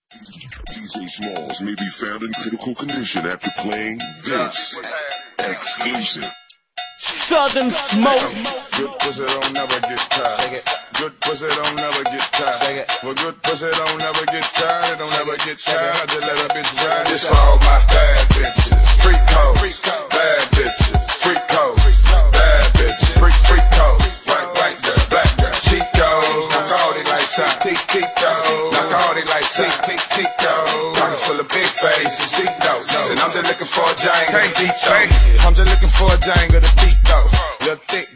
DJ Smalls may be found in critical condition after playing this exclusive. Southern Smoke. Good pussy don't never get tired. Good pussy don't never get tired. Well, good pussy don't never get tired. It don't never get tired. I just let a bitch ride. This for all my bad bitches. Freak hoes. Bad bitches. Freak hoes. Bad bitches. Freak hoes. White girl. Black girl. Chicos. Knock all they like Tito's. Knock all they like Tito's. Pockets full of big faces. Tito's. And I'm just looking for a giant with a beat though. I'm just looking for a giant with a beat though. Little thick